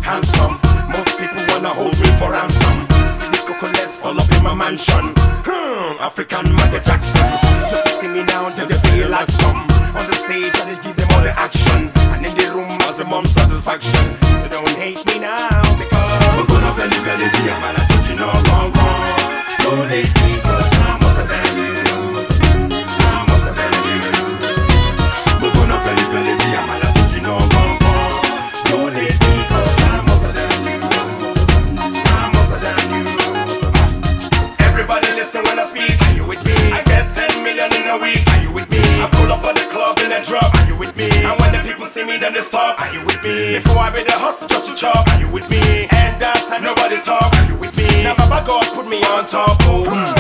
handsome. Most people wanna hold me for ransom. This coconut fall up in my mansion. African Michael Jackson. Just see me now, then they feel like some. On the stage, I just give them all the action. And in the room, as a mom's satisfaction. So don't hate me now, because we're gonna very be a man, I thought you know wrong. Don't hate me, cause I'm hotter than you. I'm hotter than you. We're gonna very be a man, I thought you know wrong. Don't hate me, cause I'm hotter than you. I'm hotter than you. Everybody listen when I speak. Are you with me? I get 10 million in a week. Are you with me? I pull up on the club in a drop. Are you with me? And when the people see me, then they stop. Are you with me? Before I be the hustle just to chop. Are you with me? And dance and nobody talk. Are you with me? Now Baba God put me on top. Oh.